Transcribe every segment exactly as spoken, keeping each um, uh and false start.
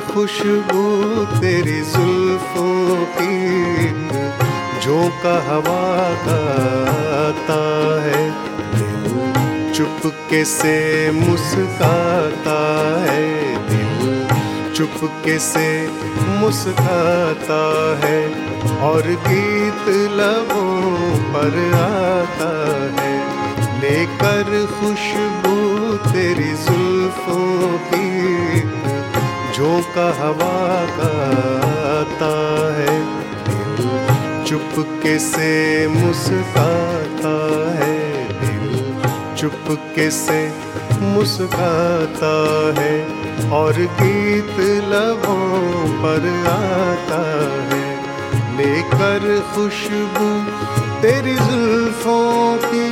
खुशबू तेरी जुल्फों की, झोंका हवा का आता है। दिल चुपके से मुस्काता है, दिल चुपके से मुस्काता है, और गीत लबों पर आता है। लेकर खुशबू तेरी जुल्फों की, झोंका हवा का आता है। दिल चुपके से मुस्काता है, दिल चुपके से मुस्काता है, और गीत लबों पर आता है। लेकर खुशबू तेरी जुल्फों की।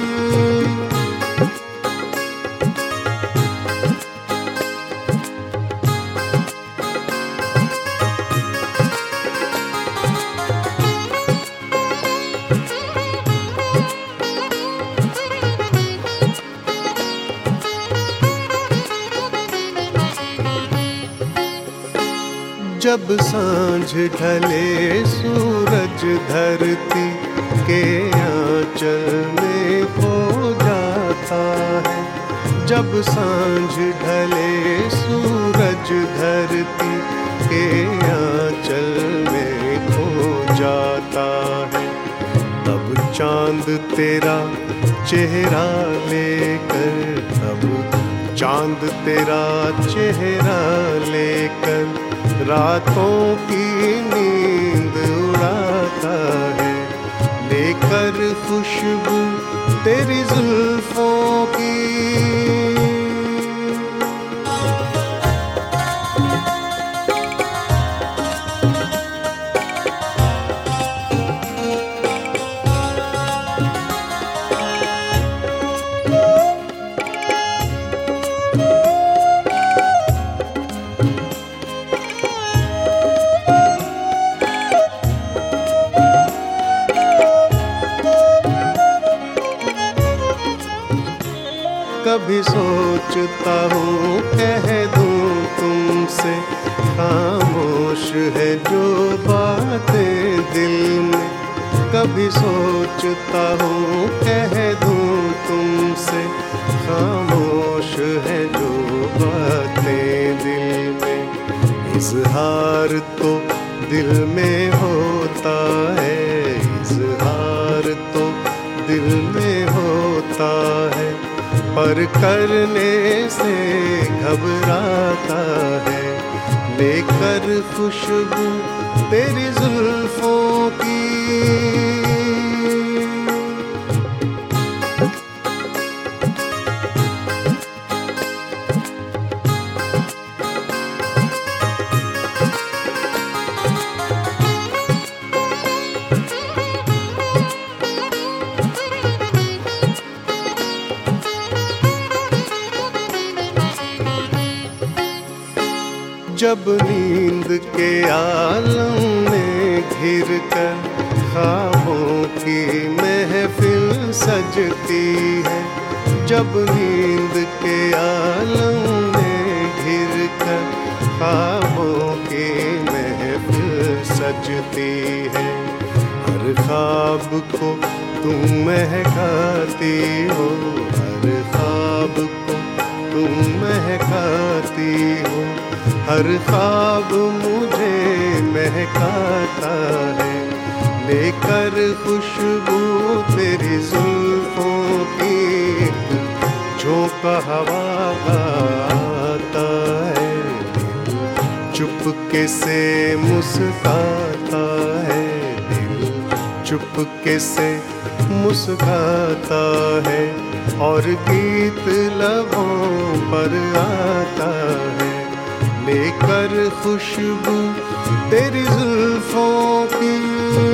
जब सांझ ढले सूरज धरती के आंचल में खो जाता है। जब सांझ ढले सूरज धरती के आंचल में खो जाता है, तब चांद तेरा चेहरा लेकर, तब चांद तेरा चेहरा लेकर रातों की नींद उड़ाता है। लेकर खुशबू तेरी जुल्फों की। कभी सोचता हूँ कह दूँ तुमसे, खामोश है जो बातें दिल में। कभी सोचता हूँ कह दूँ तुमसे, खामोश है जो बातें दिल में। इज़हार तो दिल में होता है, इज़हार तो दिल में होता है, पर करने से घबराता है। लेकर खुशबू तेरी जुल्फों की। जब नींद के आलम में घिर कर ख्वाबों की महफिल सजती है, जब नींद के आलम में घिर कर ख्वाबों की महफिल सजती है। हर ख्वाब को तुम महकाती हो, हर ख्वाब को तुम महकाती हो, हर ख्वाब मुझे महकाता है। लेकर खुशबू तेरी जुल्फों की, झोंका हवा का आता है। दिल चुपके से मुस्काता है, दिल चुपके से मुस्काता है, और गीत लबों पर आता है। लेकर खुशबू तेरी जुल्फों की।